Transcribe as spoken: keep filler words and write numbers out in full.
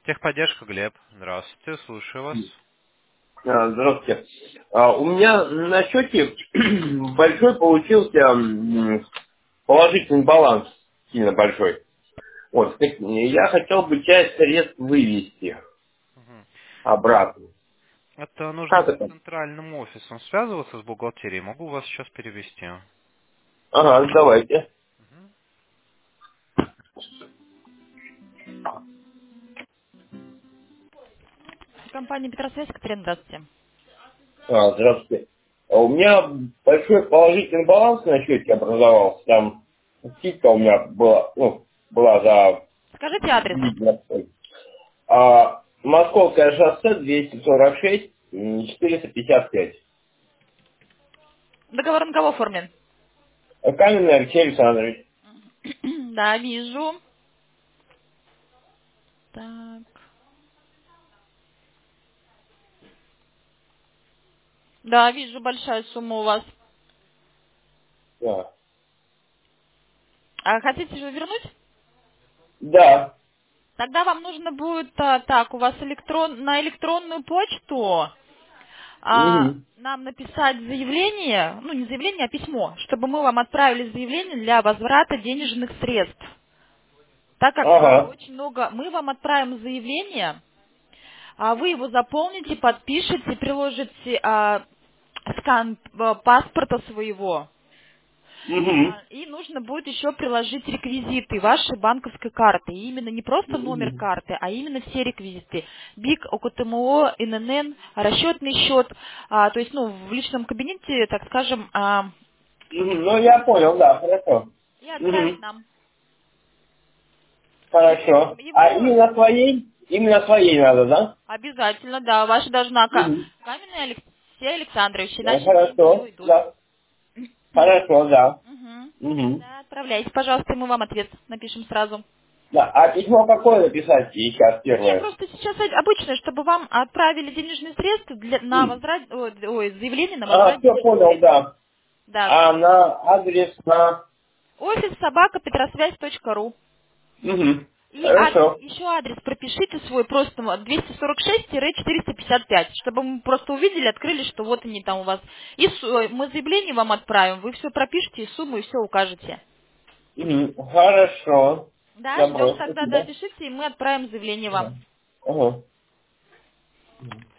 Техподдержка, Глеб. Здравствуйте, слушаю вас. А, Здравствуйте. А, У меня на счете большой получился м, положительный баланс, сильно большой. Вот, так, я хотел бы часть средств вывести Мгм. обратно. Это нужно Как с это? центральным офисом связываться с бухгалтерией. Могу вас сейчас перевести. Ага, давайте. Компания Петросвязь, Катерина, здравствуйте. А, здравствуйте. А У меня большой положительный баланс на счете образовался. Там скидка у меня была, ну, была за Скажите адрес. длительный. А, Московское шоссе двести сорок шесть м, четыреста пятьдесят пять. Договор на кого оформлен? Каменный Алексей Александрович. Да, вижу. Так. Да, вижу, большая сумма у вас. Да. А хотите же вернуть? Да. Тогда вам нужно будет, а, так, у вас электрон, на электронную почту а, Мгм. нам написать заявление, ну не заявление, а письмо, чтобы мы вам отправили заявление для возврата денежных средств. Так как а, Ага. очень много, мы вам отправим заявление, а вы его заполните, подпишете, приложите а, скан а, паспорта своего. Угу. А, И нужно будет еще приложить реквизиты вашей банковской карты. И именно не просто номер Угу. карты, а именно все реквизиты. БИК, ОКТМО, ИНН, расчетный счет. А, то есть, ну, в личном кабинете, так скажем, а, Ну, я понял, да, хорошо. и отправить Угу. нам. Его, Хорошо. А его именно своей? Именно своей надо, да? обязательно, да, ваша должна ка- Угу. Каменный Алексей Александрович, иначе деньги не Хорошо, уйдут. да. Хорошо, да. Мгм. Угу. Да, отправляйте, пожалуйста, мы вам ответ напишем сразу. Да. А письмо какое написать сейчас Нет, первое? просто сейчас обычно, чтобы вам отправили денежные средства для, на возврат, ой, ой, заявление на А, возврат все денежных понял, средств. да. Да. А на адрес на... Офис собака петросвязь точка ру. Угу. И адрес, Хорошо. еще адрес пропишите свой просто вот двести сорок шесть четыреста пятьдесят пять, чтобы мы просто увидели, открыли, что вот они там у вас. И су- мы заявление вам отправим, вы все пропишите, и сумму, и все укажете. Угу. Хорошо. Да, ждем Добро, тогда, да, спасибо. пишите, и мы отправим заявление вам. Ага. Ага.